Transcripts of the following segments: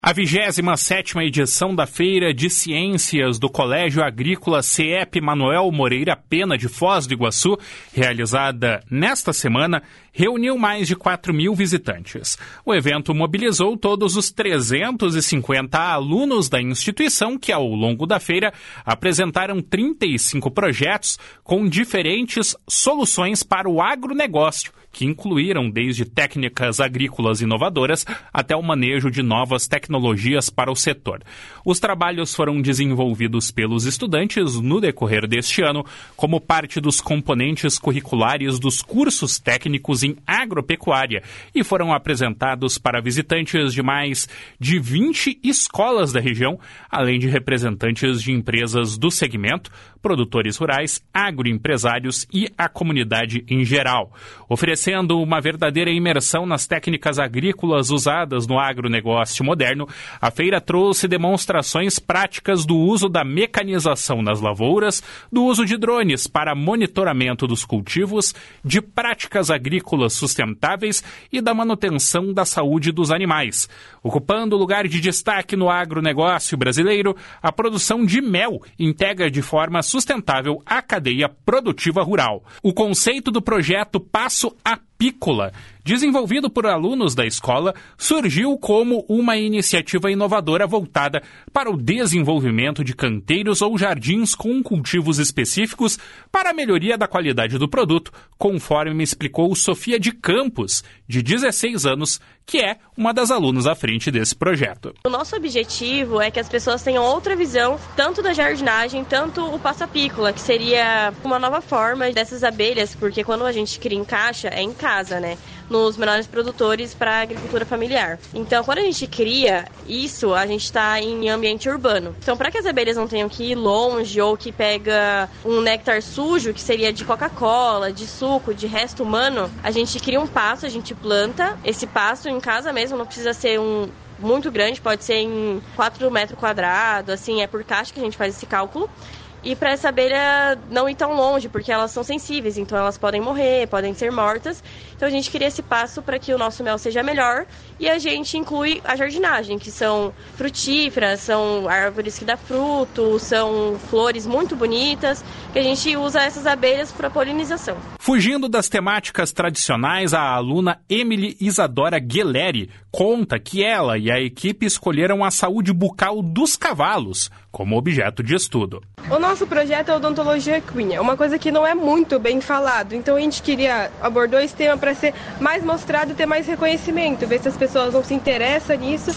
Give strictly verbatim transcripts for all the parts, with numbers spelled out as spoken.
A vigésima sétima edição da Feira de Ciências do Colégio Agrícola C E P Manuel Moreira Pena de Foz do Iguaçu, realizada nesta semana, reuniu mais de quatro mil visitantes. O evento mobilizou todos os trezentos e cinquenta alunos da instituição que, ao longo da feira, apresentaram trinta e cinco projetos com diferentes soluções para o agronegócio, que incluíram desde técnicas agrícolas inovadoras até o manejo de novas tecnologias para o setor. Os trabalhos foram desenvolvidos pelos estudantes no decorrer deste ano como parte dos componentes curriculares dos cursos técnicos em agropecuária e foram apresentados para visitantes de mais de vinte escolas da região, além de representantes de empresas do segmento, produtores rurais, agroempresários e a comunidade em geral, oferecendo uma verdadeira imersão nas técnicas agrícolas usadas no agronegócio moderno. A feira trouxe demonstrações práticas do uso da mecanização nas lavouras, do uso de drones para monitoramento dos cultivos, de práticas agrícolas sustentáveis e da manutenção da saúde dos animais. Ocupando lugar de destaque no agronegócio brasileiro, a produção de mel integra de forma sustentável a cadeia produtiva rural. O conceito do projeto Passo Apícola, desenvolvido por alunos da escola, surgiu como uma iniciativa inovadora voltada para o desenvolvimento de canteiros ou jardins com cultivos específicos para a melhoria da qualidade do produto, conforme me explicou Sofia de Campos, de dezesseis anos, que é uma das alunas à frente desse projeto. O nosso objetivo é que as pessoas tenham outra visão, tanto da jardinagem, tanto o passo apícola, que seria uma nova forma dessas abelhas, porque quando a gente cria em caixa, é em casa, né? Nos menores produtores para a agricultura familiar. Então, quando a gente cria isso, a gente está em ambiente urbano. Então, para que as abelhas não tenham que ir longe ou que pega um néctar sujo, que seria de Coca-Cola, de suco, de resto humano, a gente cria um pasto, a gente planta esse pasto em casa mesmo, não precisa ser um muito grande, pode ser em quatro metros quadrados, assim, é por caixa que a gente faz esse cálculo. E para essa abelha não ir tão longe, porque elas são sensíveis, então elas podem morrer, podem ser mortas. Então a gente cria esse passo para que o nosso mel seja melhor e a gente inclui a jardinagem, que são frutíferas, são árvores que dão fruto, são flores muito bonitas, que a gente usa essas abelhas para polinização. Fugindo das temáticas tradicionais, a aluna Emily Isadora Gueleri conta que ela e a equipe escolheram a saúde bucal dos cavalos como objeto de estudo. O nosso projeto é odontologia equina, uma coisa que não é muito bem falado, então a gente queria abordou esse tema para ser mais mostrado e ter mais reconhecimento, ver se as pessoas não se interessam nisso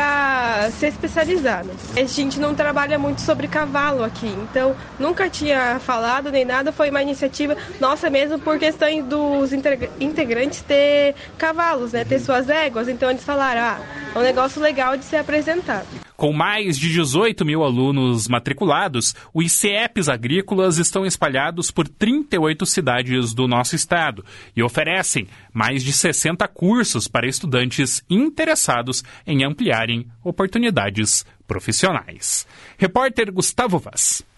para ser especializada. A gente não trabalha muito sobre cavalo aqui, então nunca tinha falado nem nada, foi uma iniciativa nossa mesmo por questões dos integrantes ter cavalos, né, ter suas éguas, então eles falaram, ah, é um negócio legal de ser apresentado. Com mais de dezoito mil alunos matriculados, os C E Ps agrícolas estão espalhados por trinta e oito cidades do nosso estado e oferecem mais de sessenta cursos para estudantes interessados em ampliarem oportunidades profissionais. Repórter Gustavo Vaz.